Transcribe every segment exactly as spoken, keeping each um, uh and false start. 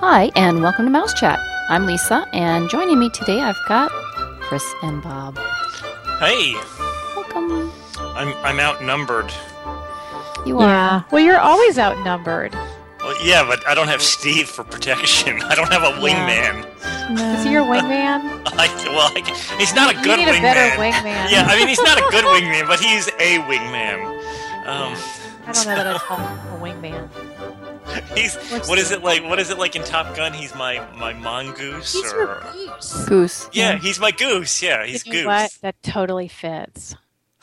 Hi, and welcome to Mouse Chat. I'm Lisa, and joining me today I've got Chris and Bob. Hey. Welcome. I'm I'm outnumbered. You are. Yeah. Well, you're always outnumbered. Well, yeah, but I don't have Steve for protection. I don't have a wingman. No. Is he your wingman? I, well, I, he's not a good you need wingman. a better wingman. Yeah, I mean, he's not a good wingman, but he's a wingman. Um, I don't know that I'd call him a wingman. He's what is it like? What is it like in Top Gun? He's my my mongoose. He's or... your goose. Goose. Yeah, yeah, he's my goose. Yeah, he's you know goose. What? That totally fits.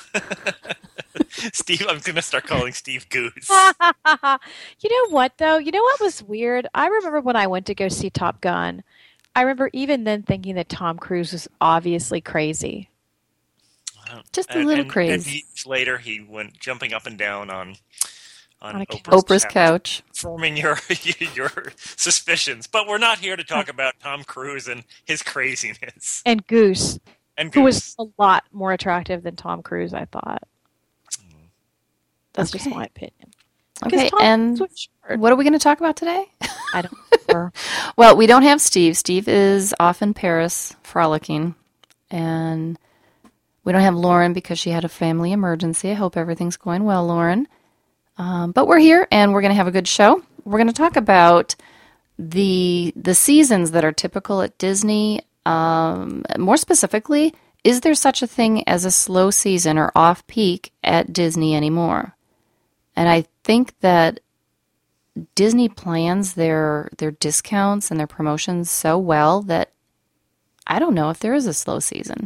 Steve, I'm gonna start calling Steve Goose. You know what though? You know what was weird? I remember when I went to go see Top Gun. I remember even then thinking that Tom Cruise was obviously crazy. Just a and, little and, crazy. And years later, he went jumping up and down on on, On Oprah's, Oprah's couch. forming your your suspicions. But we're not here to talk about Tom Cruise and his craziness. And Goose, And who Goose. was a lot more attractive than Tom Cruise, I thought. That's Okay. just my opinion. Okay, Tom and Cruise was short. what are we going to talk about today? I don't remember. Well, we don't have Steve. Steve is off in Paris frolicking, and we don't have Lauren because she had a family emergency. I hope everything's going well, Lauren. Um, but we're here, and we're going to have a good show. We're going to talk about the the seasons that are typical at Disney. Um, more specifically, is there such a thing as a slow season or off-peak at Disney anymore? And I think that Disney plans their their discounts and their promotions so well that I don't know if there is a slow season.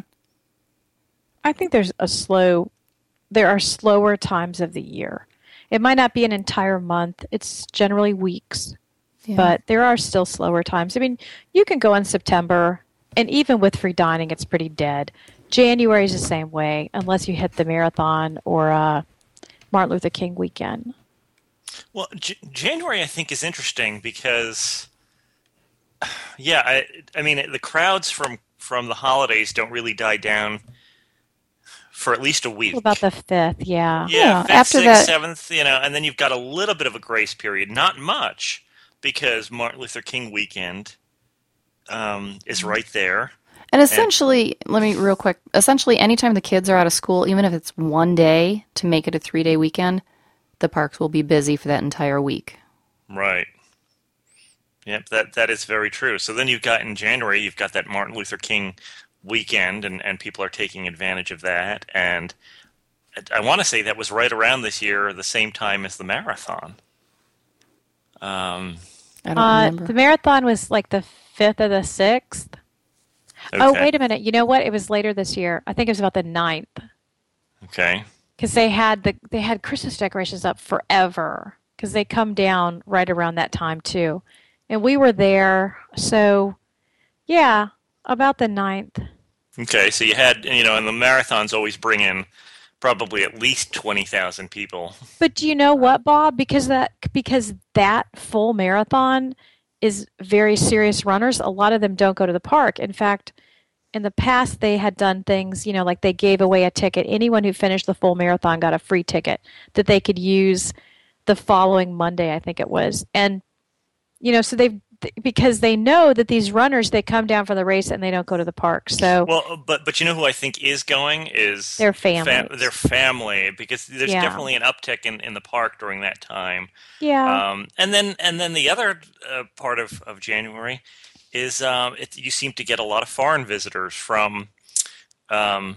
I think there's a slow, there are slower times of the year. It might not be an entire month. It's generally weeks, Yeah. but there are still slower times. I mean, you can go in September, and even with free dining, it's pretty dead. January is the same way, unless you hit the marathon or uh, Martin Luther King weekend. Well, J- January I think is interesting because, yeah, I I mean the crowds from from the holidays don't really die down for at least a week. What about the fifth? Yeah. Yeah, Yeah, fifth, after sixth, that- seventh, you know, and then you've got a little bit of a grace period. Not much, because Martin Luther King weekend um, is right there. And essentially, let me real quick, essentially anytime the kids are out of school, even if it's one day to make it a three-day weekend, the parks will be busy for that entire week. Right. Yep, that that is very true. So then you've got in January, you've got that Martin Luther King weekend, and, and people are taking advantage of that. And I want to say that was right around this year, the same time as the marathon. Um, I don't Uh, remember. the marathon was like the fifth or the sixth. okay. Oh, wait a minute. You know what? It was later this year. I think it was about the ninth. Okay. Because they had the they had Christmas decorations up forever. Because they come down right around that time too, and we were there. So, yeah, about the ninth. Okay, so you had, you know, and the marathons always bring in probably at least twenty thousand people. But do you know what, Bob? Because that because that full marathon is very serious runners. A lot of them don't go to the park. In fact, in the past they had done things, you know, like they gave away a ticket. Anyone who finished the full marathon got a free ticket that they could use the following Monday, I think it was. And you know, so they've because they know that these runners, they come down for the race and they don't go to the park. So Well, but but you know who I think is going is Their families. their family, because there's Yeah. definitely an uptick in, in the park during that time. yeah, Um, and then and then the other uh, part of, of January is um, it, you seem to get a lot of foreign visitors from um,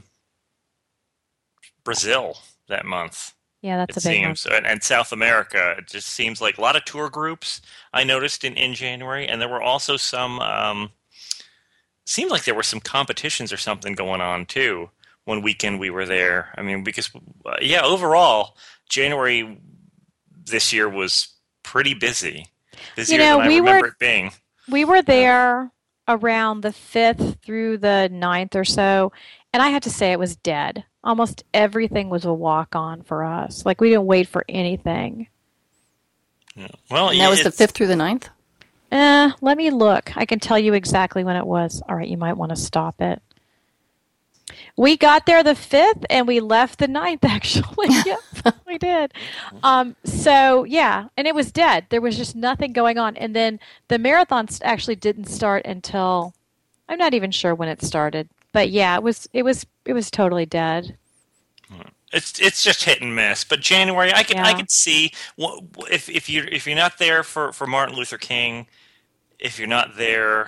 Brazil that month. yeah, that's It a big one. seems, and, and South America. It just seems like a lot of tour groups I noticed in, in January, and there were also some. Um, seemed like there were some competitions or something going on too. One weekend we were there. I mean, because uh, yeah, overall January this year was pretty busy, busier know, than I we were- remember it being. We were there around the fifth through the ninth or so, and I have to say it was dead. Almost everything was a walk-on for us. Like, we didn't wait for anything. Yeah. Well, And yeah, that was the it's- fifth through the ninth? Eh, let me look. I can tell you exactly when it was. All right, you might want to stop it. We got there the fifth and we left the ninth, actually. Yep, we did. Um, so, yeah, and it was dead. There was just nothing going on. And then the marathon actually didn't start until, I'm not even sure when it started. But yeah, it was it was it was totally dead. It's it's just hit and miss. But January, I could Yeah. I could see if if you if you're not there for, for Martin Luther King, if you're not there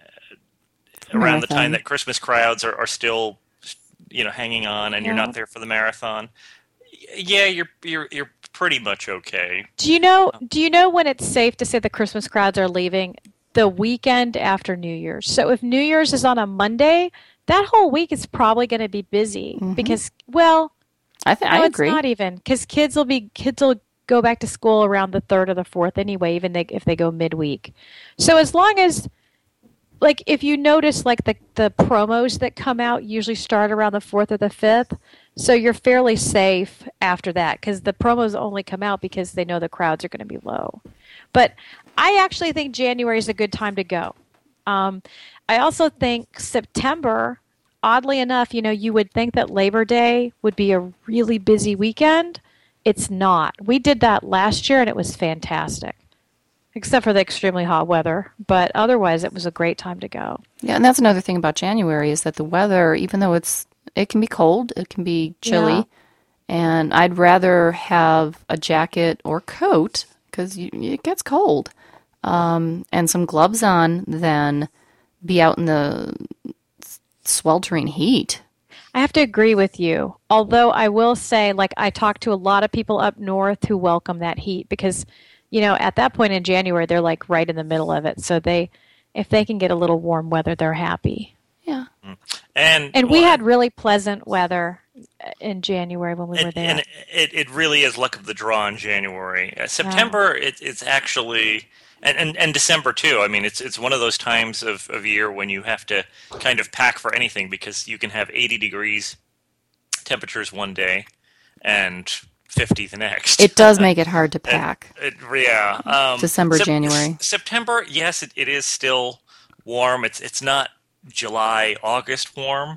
around the Marathon. time that Christmas crowds are, are still, you know, hanging on, and you're Yeah. not there for the marathon, yeah, you're you're you're pretty much okay. Do you know do you know when it's safe to say the Christmas crowds are leaving? The weekend after New Year's. So if New Year's is on a Monday, that whole week is probably going to be busy Mhm. because, well, I think no, I it's agree. not even because kids will be kids will go back to school around the third or the fourth anyway, even they, if they go midweek. So as long as, like, if you notice, like the the promos that come out usually start around the fourth or the fifth, so you're fairly safe after that because the promos only come out because they know the crowds are going to be low. But I actually think January is a good time to go. Um, I also think September, oddly enough, you know, you would think that Labor Day would be a really busy weekend. It's not. We did that last year and it was fantastic, except for the extremely hot weather. But otherwise, it was a great time to go. Yeah, and that's another thing about January is that the weather, even though it's it can be cold, it can be chilly, Yeah. and I'd rather have a jacket or coat because it gets cold, um, and some gloves on than be out in the sweltering heat. I have to agree with you. Although I will say, like, I talked to a lot of people up north who welcome that heat because, you know, at that point in January, they're like right in the middle of it. So they, if they can get a little warm weather, they're happy. Yeah. And And we well, had really pleasant weather in January when we were And, there. and it, it really is luck of the draw in January. Uh, September, it, it's actually, and, and, and December too. I mean, it's it's one of those times of, of year when you have to kind of pack for anything because you can have eighty degrees temperatures one day and fifty the next. It does make it hard to pack. It, yeah. Um, December, Sep- January. September, yes, it, it is still warm. It's it's not July, August warm.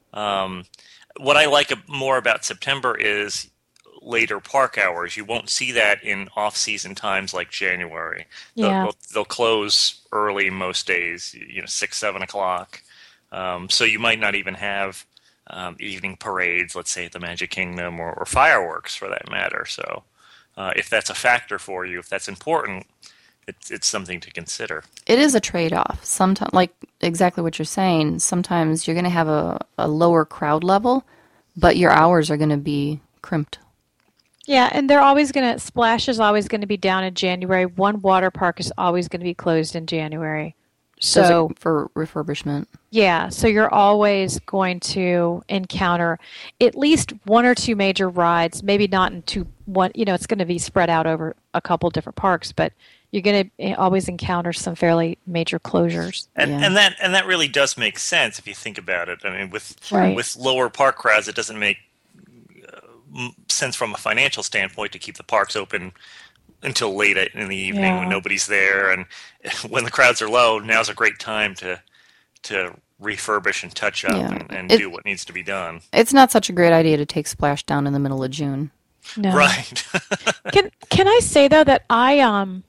Um, what I like more about September is later park hours. You won't see that in off-season times like January. They'll, Yeah. they'll, they'll close early most days, you know, six, seven o'clock. Um, so you might not even have um, evening parades, let's say at the Magic Kingdom, or, or fireworks for that matter. So uh, if that's a factor for you, if that's important, it's it's something to consider. It is a trade-off. Sometimes, like exactly what you're saying, sometimes you're going to have a, a lower crowd level, but your hours are going to be crimped. Yeah, and they're always going to, Splash is always going to be down in January. One water park is always going to be closed in January. So So, for refurbishment. yeah, so you're always going to encounter at least one or two major rides, maybe not in two, one, you know, it's going to be spread out over a couple different parks, but you're going to always encounter some fairly major closures. And, Yeah. and that and that really does make sense if you think about it. I mean, with Right. with lower park crowds, it doesn't make uh, m- sense from a financial standpoint to keep the parks open until late in the evening Yeah. when nobody's there. And when the crowds are low, now's a great time to to refurbish and touch up Yeah. and, and It- do what needs to be done. It's not such a great idea to take Splash down in the middle of June. No. Right. Can can I say though that I um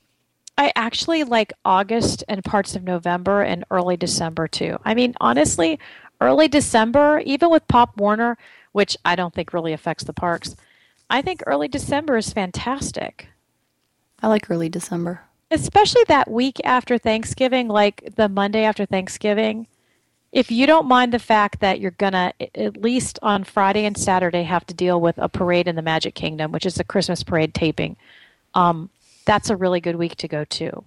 I actually like August and parts of November and early December too. I mean, honestly, early December, even with Pop Warner, which I don't think really affects the parks, I think early December is fantastic. I like early December. Especially that week after Thanksgiving, like the Monday after Thanksgiving. If you don't mind the fact that you're going to, at least on Friday and Saturday, have to deal with a parade in the Magic Kingdom, which is a Christmas parade taping, um, that's a really good week to go to.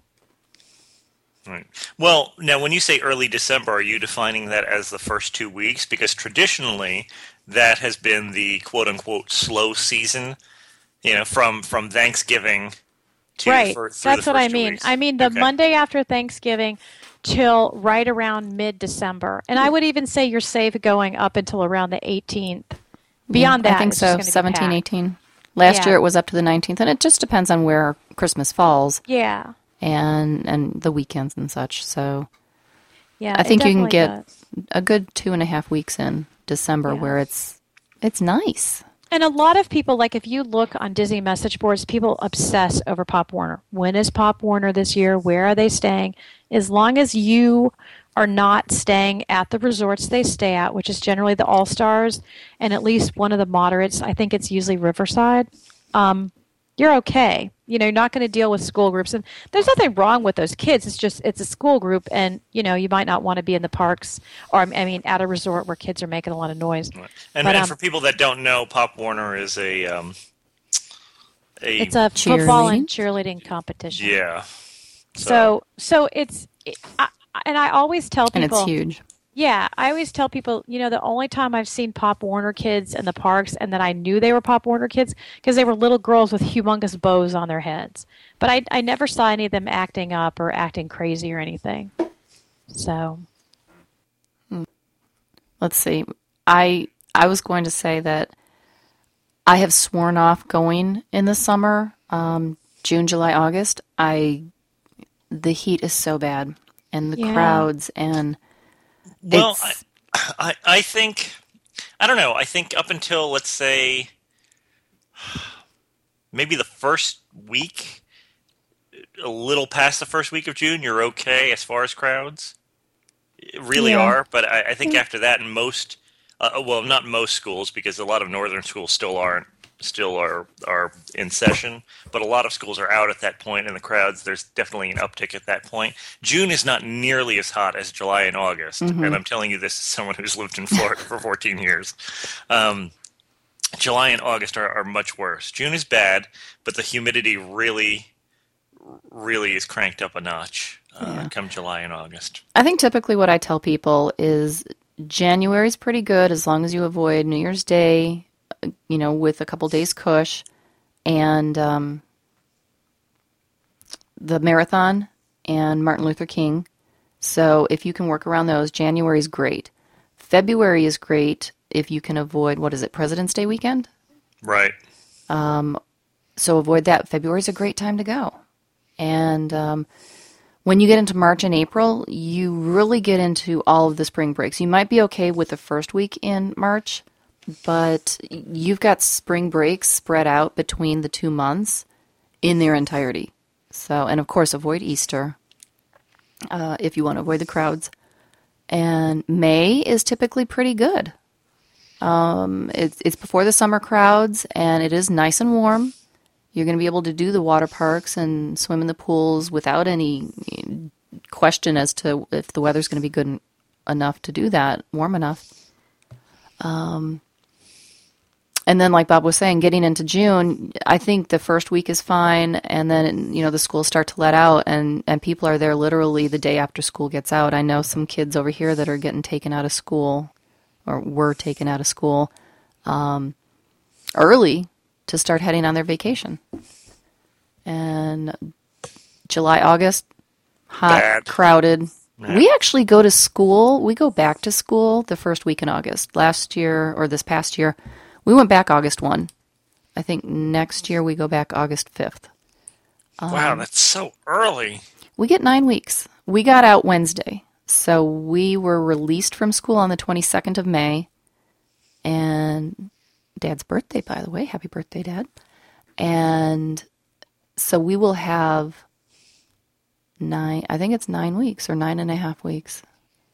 Right. Well, now when you say early December, are you defining that as the first two weeks? Because traditionally, that has been the quote-unquote slow season, you know, from, from Thanksgiving to Right. for, through That's the what I first two mean. weeks. I mean the Okay. Monday after Thanksgiving till right around mid-December. And I would even say you're safe going up until around the eighteenth. Beyond that, I think it's just so, gonna be seventeen, packed. eighteen. Last Yeah. year it was up to the nineteenth, and it just depends on where Christmas falls Yeah. and and the weekends and such. So Yeah. I it think you can definitely get does. a good two and a half weeks in December Yeah. where it's it's nice. And a lot of people, like if you look on Disney message boards, people obsess over Pop Warner. When is Pop Warner this year? Where are they staying? As long as you are not staying at the resorts they stay at, which is generally the All-Stars, and at least one of the moderates, I think it's usually Riverside, um, you're okay. You know, you're not going to deal with school groups. And there's nothing wrong with those kids. It's just, it's a school group, and, you know, you might not want to be in the parks or, I mean, at a resort where kids are making a lot of noise. And, But, and um, for people that don't know, Pop Warner is a um, a It's a football Cheerleading? and cheerleading competition. yeah. So, so it's, I, and I always tell And people, it's huge. yeah, I always tell people, you know, the only time I've seen Pop Warner kids in the parks and that I knew they were Pop Warner kids because they were little girls with humongous bows on their heads. But I, I never saw any of them acting up or acting crazy or anything. So, Let's see. I I was going to say that I have sworn off going in the summer, um, June, July, August. I the heat is so bad, and the Yeah. crowds, and Well, I, it's I I think I don't know. I think up until let's say maybe the first week, a little past the first week of June, you're okay as far as crowds. Really Yeah. are, but I, I think after that, in most, uh, well, not most schools, because a lot of northern schools still aren't, still are are in session, but a lot of schools are out at that point, and the crowds, there's definitely an uptick at that point. June is not nearly as hot as July and August, and I'm telling you this as someone who's lived in Florida for fourteen years. Um, July and August are, are much worse. June is bad, but the humidity really, really is cranked up a notch uh, Yeah. come July and August. I think typically what I tell people is January is pretty good as long as you avoid New Year's Day, you know, with a couple days cush, and um, the marathon and Martin Luther King. So if you can work around those, January is great. February is great if you can avoid, what is it, President's Day weekend? Right. So avoid that. February is a great time to go. And um, when you get into March and April, you really get into all of the spring breaks. You might be okay with the first week in March, but you've got spring breaks spread out between the two months in their entirety. So, and of course, avoid Easter uh, if you want to avoid the crowds. And May is typically pretty good. Um, it's, it's before the summer crowds, and it is nice and warm. You're going to be able to do the water parks and swim in the pools without any question as to if the weather's going to be good en- enough to do that, warm enough. Um, and then, like Bob was saying, getting into June, I think the first week is fine, and then, you know, the schools start to let out, and, and people are there literally the day after school gets out. I know some kids over here that are getting taken out of school, or were taken out of school, um, early to start heading on their vacation. And July, August, hot, Bad. crowded. Yeah. We actually go to school. We go back to school the first week in August. Last year, or this past year, we went back August first. I think next year we go back August fifth. Wow, that's so early. We get nine weeks. We got out Wednesday. So we were released from school on the twenty-second of May. And Dad's birthday, by the way. Happy birthday, Dad. And so we will have nine, I think it's nine weeks or nine and a half weeks.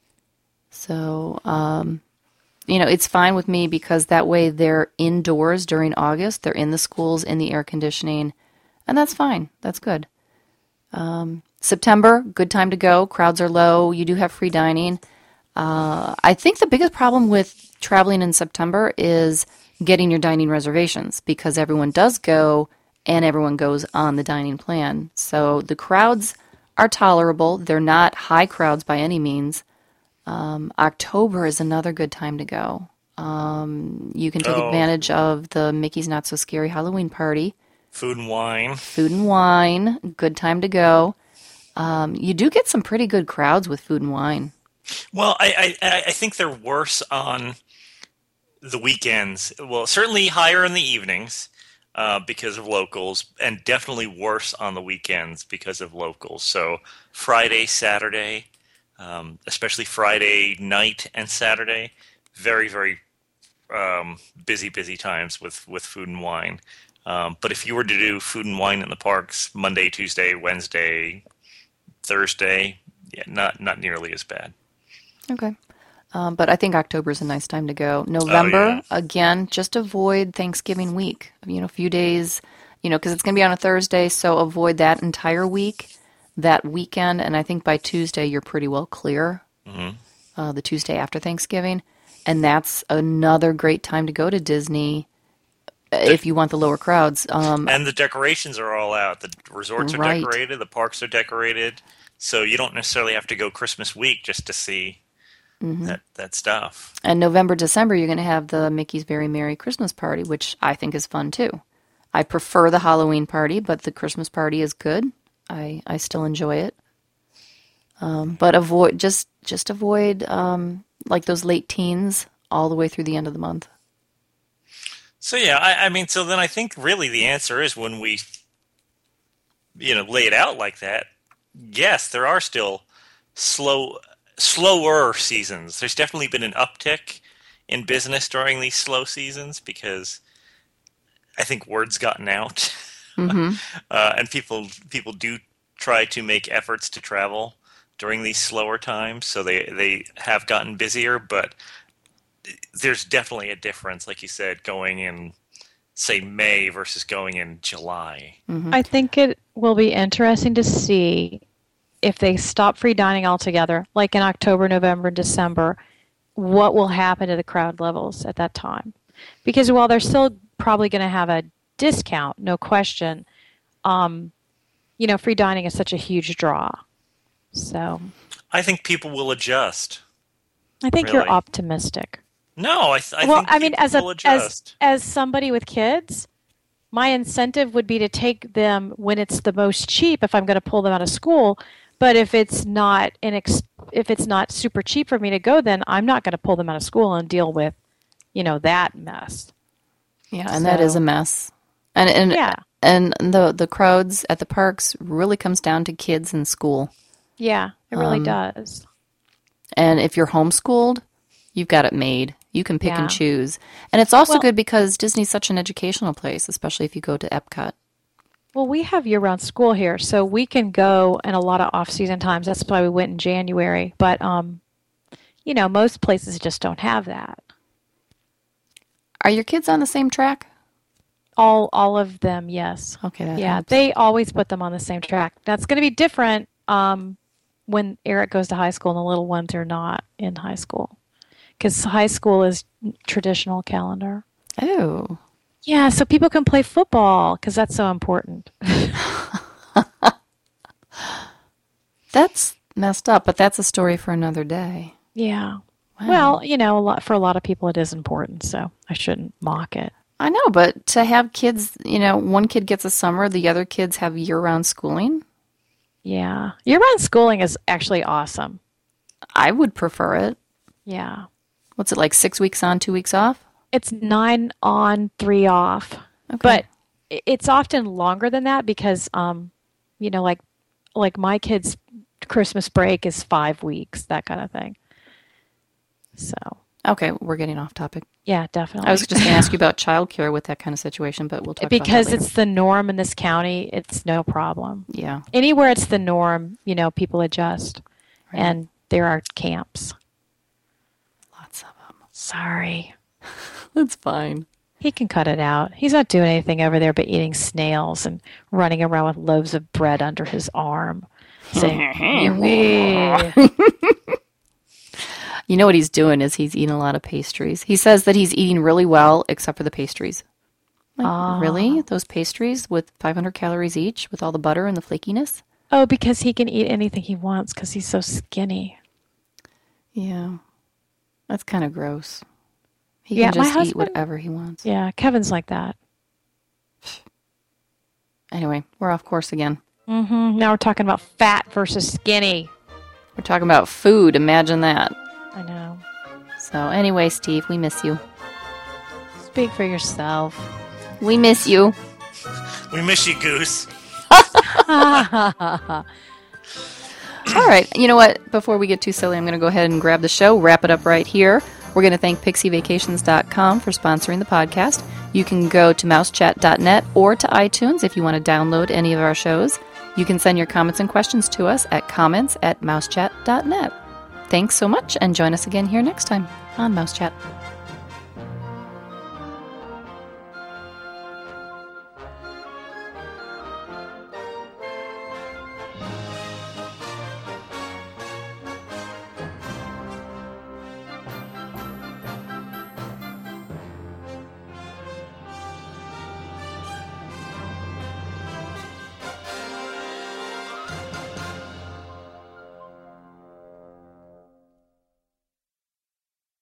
So, um, you know, it's fine with me because that way they're indoors during August. They're in the schools, in the air conditioning. And that's fine. That's good. Um, September, good time to go. Crowds are low. You do have free dining. Uh, I think the biggest problem with traveling in September is getting your dining reservations because everyone does go and everyone goes on the dining plan. So the crowds are tolerable. They're not high crowds by any means. Um, October is another good time to go. Um, you can take Oh. advantage of the Mickey's Not So Scary Halloween party. Food and wine. Food and wine, good time to go. Um, you do get some pretty good crowds with food and wine. Well, I, I I think they're worse on the weekends. Well, certainly higher in the evenings uh, because of locals, and definitely worse on the weekends because of locals. So Friday, Saturday, um, especially Friday night and Saturday, very, very um, busy, busy times with, with food and wine. Um, but if you were to do food and wine in the parks Monday, Tuesday, Wednesday, Thursday, yeah, not not nearly as bad. Okay. Um, but I think October is a nice time to go. November, Oh, yeah. again, just avoid Thanksgiving week. You know, a few days, you know, because it's going to be on a Thursday, so avoid that entire week, that weekend, and I think by Tuesday you're pretty well clear, hmm uh, the Tuesday after Thanksgiving. And that's another great time to go to Disney uh, if you want the lower crowds. Um, And the decorations are all out. The resorts are Right. decorated. The parks are decorated. So you don't necessarily have to go Christmas week just to see that, that stuff. And November, December, you're going to have the Mickey's Very Merry Christmas Party, which I think is fun too. I prefer the Halloween party, but the Christmas party is good. I, I still enjoy it. Um, but avoid just just avoid um, like those late teens all the way through the end of the month. So yeah, I, I mean, so then I think really the answer is when we, you know, lay it out like that. Yes, there are still slow, slower seasons. There's definitely been an uptick in business during these slow seasons because I think word's gotten out, hmm uh, and people people do try to make efforts to travel during these slower times. So they they have gotten busier, but there's definitely a difference, like you said, going in, say, May versus going in July. I think it will be interesting to see if they stop free dining altogether, like in October, November, December, what will happen to the crowd levels at that time. Because while they're still probably going to have a discount, no question, um, you know, free dining is such a huge draw. So I think people will adjust. I think Really? you're optimistic. No, I, th- I well, think I mean, people as a will as adjust. as somebody with kids, my incentive would be to take them when it's the most cheap if I'm going to pull them out of school. But if it's not inex- if it's not super cheap for me to go, then I'm not going to pull them out of school and deal with, you know, that mess. Yeah, and that is So- a mess. And and Yeah. and the the crowds at the parks really comes down to kids in school. Yeah, it really Um, does. And if you're homeschooled, you've got it made. You can pick Yeah. and choose. And it's also Well- good because Disney's such an educational place, especially if you go to Epcot. Well, we have year-round school here, so we can go in a lot of off-season times. That's why we went in January. But, um, you know, most places just don't have that. Are your kids on the same track? All, all of them, yes. Okay, that Yeah, helps. they always put them on the same track. That's going to be different um, when Eric goes to high school and the little ones are not in high school, because high school is traditional calendar. Oh. Yeah, so people can play football because that's so important. That's messed up, but that's a story for another day. Yeah. Wow. Well, you know, a lot for a lot of people it is important, so I shouldn't mock it. I know, but to have kids, you know, one kid gets a summer, the other kids have year-round schooling. Yeah. Year-round schooling is actually awesome. I would prefer it. Yeah. What's it like, six weeks on, two weeks off? It's nine on, three off. Okay. But i- it's often longer than that because, um, you know, like like my kids' Christmas break is five weeks, that kind of thing. So, Okay, we're getting off topic. yeah, definitely. I was just going to ask you about childcare with that kind of situation, but we'll talk because about that later. it's the norm in this county, it's no problem. Yeah. Anywhere it's the norm, you know, people adjust. Right. And there are camps. Lots of them. Sorry. That's fine. He can cut it out. He's not doing anything over there but eating snails and running around with loaves of bread under his arm, saying, "Yummy." You know what he's doing is he's eating a lot of pastries. He says that he's eating really well, except for the pastries. Like, Ah. really? Those pastries with five hundred calories each, with all the butter and the flakiness? Oh, because he can eat anything he wants because he's so skinny. Yeah. That's kind of gross. He Yeah, can my just eat husband- whatever he wants. Yeah, Kevin's like that. Anyway, we're off course again. hmm Now we're talking about fat versus skinny. We're talking about food. Imagine that. I know. So anyway, Steve, we miss you. Speak for yourself. We miss you. We miss you, Goose. All right. You know what? Before we get too silly, I'm going to go ahead and grab the show, wrap it up right here. We're going to thank pixie vacations dot com for sponsoring the podcast. You can go to mouse chat dot net or to iTunes if you want to download any of our shows. You can send your comments and questions to us at comments at mouse chat dot net. Thanks so much, and join us again here next time on Mouse Chat.